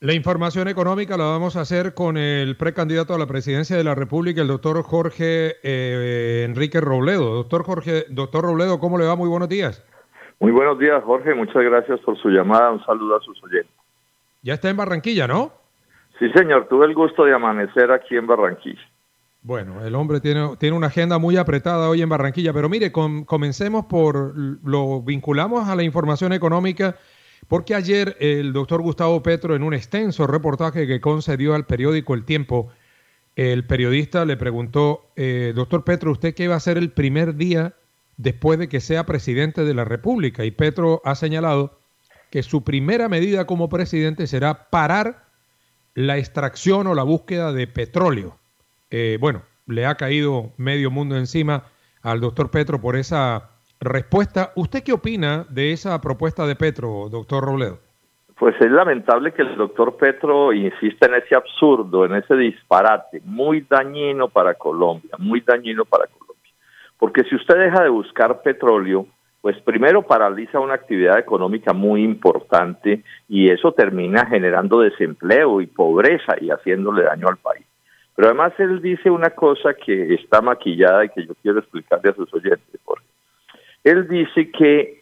La información económica la vamos a hacer con el precandidato a la presidencia de la República, el doctor Jorge Enrique Robledo. Doctor Robledo, ¿cómo le va? Muy buenos días. Muy buenos días, Jorge. Muchas gracias por su llamada. Un saludo a sus oyentes. Ya está en Barranquilla, ¿no? Sí, señor. Tuve el gusto de amanecer aquí en Barranquilla. Bueno, el hombre tiene una agenda muy apretada hoy en Barranquilla, pero mire, comencemos lo vinculamos a la información económica, porque ayer el doctor Gustavo Petro, en un extenso reportaje que concedió al periódico El Tiempo, el periodista le preguntó, doctor Petro, ¿usted qué va a hacer el primer día después de que sea presidente de la República? Y Petro ha señalado que su primera medida como presidente será parar la extracción o la búsqueda de petróleo. Bueno, le ha caído medio mundo encima al doctor Petro por esa respuesta. ¿Usted qué opina de esa propuesta de Petro, doctor Robledo? Pues es lamentable que el doctor Petro insista en ese absurdo, en ese disparate, muy dañino para Colombia, muy dañino para Colombia. Porque si usted deja de buscar petróleo, pues primero paraliza una actividad económica muy importante y eso termina generando desempleo y pobreza y haciéndole daño al país. Pero además él dice una cosa que está maquillada y que yo quiero explicarle a sus oyentes, Jorge. Él dice que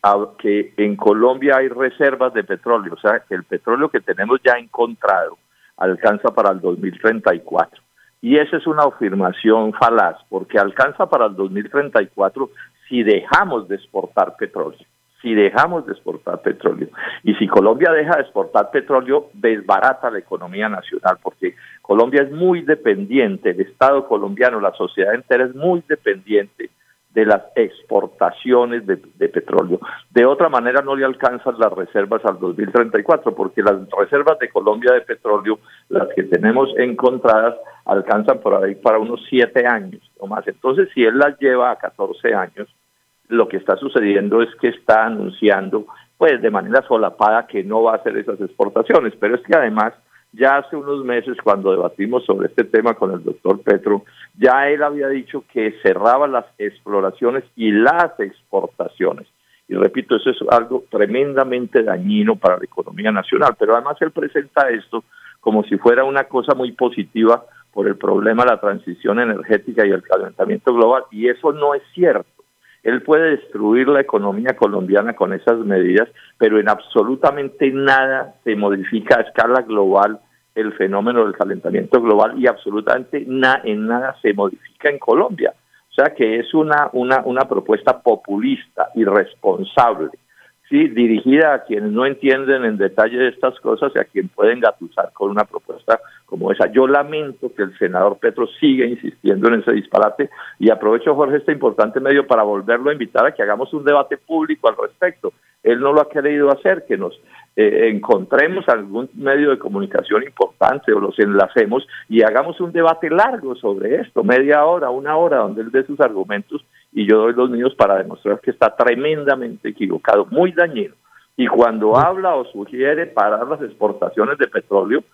en Colombia hay reservas de petróleo, o sea, que el petróleo que tenemos ya encontrado alcanza para el 2034. Y esa es una afirmación falaz, porque alcanza para el 2034 si dejamos de exportar petróleo. Si dejamos de exportar petróleo. Y si Colombia deja de exportar petróleo, desbarata la economía nacional, porque Colombia es muy dependiente, el Estado colombiano, la sociedad entera es muy dependiente de las exportaciones de petróleo. De otra manera no le alcanzan las reservas al 2034, porque las reservas de Colombia de petróleo, las que tenemos encontradas, alcanzan por ahí para unos 7 años o más. Entonces, si él las lleva a 14 años, lo que está sucediendo es que está anunciando, pues de manera solapada, que no va a hacer esas exportaciones, pero es que además, ya hace unos meses cuando debatimos sobre este tema con el doctor Petro, ya él había dicho que cerraba las exploraciones y las exportaciones. Y repito, eso es algo tremendamente dañino para la economía nacional, pero además él presenta esto como si fuera una cosa muy positiva por el problema de la transición energética y el calentamiento global, y eso no es cierto. Él puede destruir la economía colombiana con esas medidas, pero en absolutamente nada se modifica a escala global el fenómeno del calentamiento global y absolutamente en nada se modifica en Colombia. O sea que es una propuesta populista, irresponsable, ¿sí? Dirigida a quienes no entienden en detalle estas cosas y a quien pueden gatusar con una propuesta como esa. Yo lamento que el senador Petro siga insistiendo en ese disparate y aprovecho, Jorge, este importante medio para volverlo a invitar a que hagamos un debate público al respecto. Él no lo ha querido hacer, que nos encontremos algún medio de comunicación importante o los enlacemos y hagamos un debate largo sobre esto, media hora, 1 hora, donde él dé sus argumentos y yo doy los míos para demostrar que está tremendamente equivocado, muy dañino. Y cuando habla o sugiere parar las exportaciones de petróleo,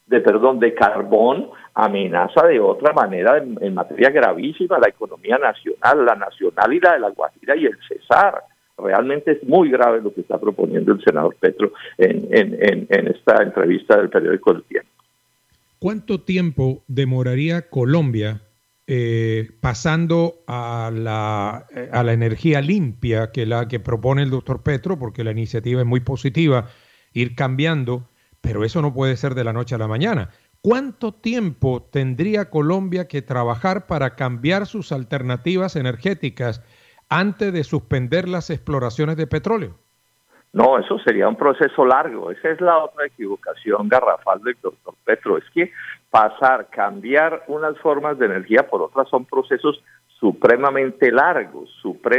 de carbón, amenaza de otra manera en materia gravísima la economía nacional, la nacional y la de la Guajira y el Cesar. Realmente es muy grave lo que está proponiendo el senador Petro en esta entrevista del periódico El Tiempo. ¿Cuánto tiempo demoraría Colombia pasando a la energía limpia que la que propone el doctor Petro? Porque la iniciativa es muy positiva, ir cambiando, pero eso no puede ser de la noche a la mañana. ¿Cuánto tiempo tendría Colombia que trabajar para cambiar sus alternativas energéticas antes de suspender las exploraciones de petróleo? No, eso sería un proceso largo. Esa es la otra equivocación garrafal del doctor Petro. Es que cambiar unas formas de energía por otras son procesos supremamente largos,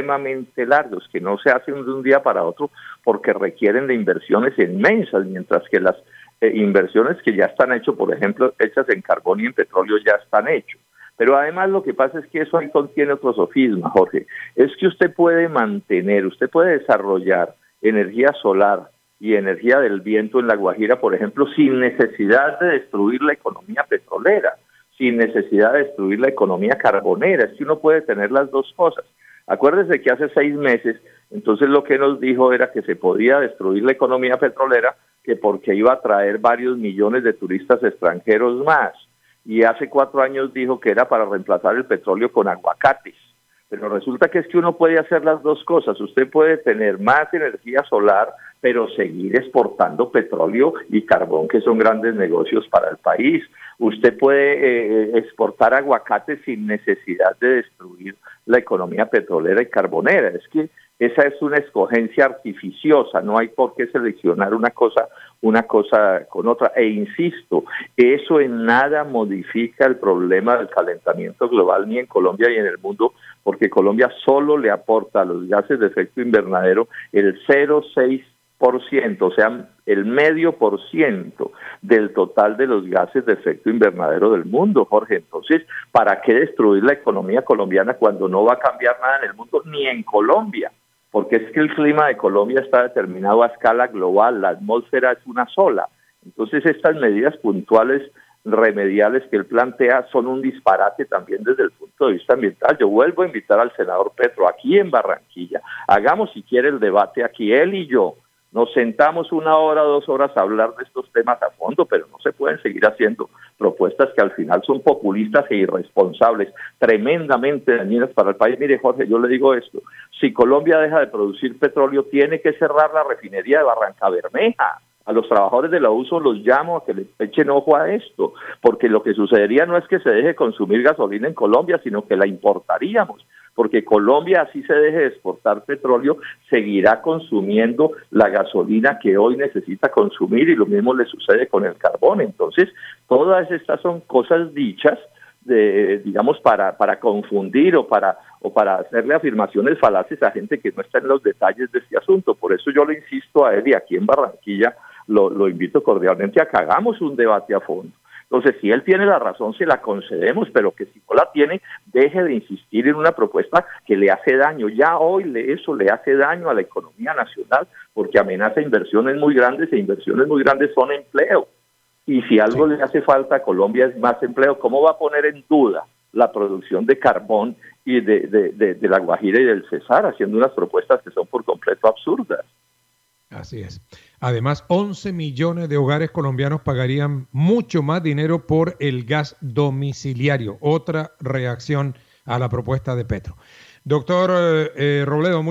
que no se hacen de un día para otro porque requieren de inversiones inmensas, mientras que las inversiones que ya están hechas, por ejemplo, hechas en carbón y en petróleo, ya están hechas. Pero además lo que pasa es que eso ahí contiene otro sofisma, Jorge. Es que usted puede desarrollar energía solar y energía del viento en La Guajira, por ejemplo, sin necesidad de destruir la economía petrolera, sin necesidad de destruir la economía carbonera. Es que uno puede tener las dos cosas. Acuérdese que hace 6 meses, entonces lo que nos dijo era que se podía destruir la economía petrolera que porque iba a traer varios millones de turistas extranjeros más. Y hace 4 años dijo que era para reemplazar el petróleo con aguacates. Pero resulta que es que uno puede hacer las dos cosas. Usted puede tener más energía solar, pero seguir exportando petróleo y carbón, que son grandes negocios para el país. Usted puede exportar aguacates sin necesidad de destruir la economía petrolera y carbonera. Es que esa es una escogencia artificiosa, no hay por qué seleccionar una cosa con otra. E insisto, eso en nada modifica el problema del calentamiento global ni en Colombia ni en el mundo, porque Colombia solo le aporta a los gases de efecto invernadero el 0,6%, o sea, el 0,5% del total de los gases de efecto invernadero del mundo, Jorge. Entonces, ¿para qué destruir la economía colombiana cuando no va a cambiar nada en el mundo ni en Colombia? Porque es que el clima de Colombia está determinado a escala global, la atmósfera es una sola. Entonces, estas medidas puntuales remediales que él plantea son un disparate también desde el punto de vista ambiental. Yo vuelvo a invitar al senador Petro aquí en Barranquilla, hagamos si quiere el debate aquí, él y yo, nos sentamos 1 hora, 2 horas a hablar de estos temas a fondo, pero no se pueden seguir haciendo propuestas que al final son populistas e irresponsables, tremendamente dañinas para el país. Mire, Jorge, yo le digo esto, si Colombia deja de producir petróleo, tiene que cerrar la refinería de Barrancabermeja. A los trabajadores de la USO los llamo a que le echen ojo a esto, porque lo que sucedería no es que se deje consumir gasolina en Colombia, sino que la importaríamos, porque Colombia, así se deje de exportar petróleo, seguirá consumiendo la gasolina que hoy necesita consumir, y lo mismo le sucede con el carbón. Entonces, todas estas son cosas dichas, digamos, para confundir o para hacerle afirmaciones falaces a gente que no está en los detalles de este asunto. Por eso yo le insisto a él, y aquí en Barranquilla lo invito cordialmente a que hagamos un debate a fondo. Entonces, si él tiene la razón, se la concedemos, pero que si no la tiene, deje de insistir en una propuesta que le hace daño. Ya hoy eso le hace daño a la economía nacional, porque amenaza inversiones muy grandes, e inversiones muy grandes son empleo. Y si algo le hace falta a Colombia es más empleo. ¿Cómo va a poner en duda la producción de carbón y de la Guajira y del Cesar, haciendo unas propuestas que son por completo absurdas? Así es. Además, 11 millones de hogares colombianos pagarían mucho más dinero por el gas domiciliario. Otra reacción a la propuesta de Petro. Doctor Robledo,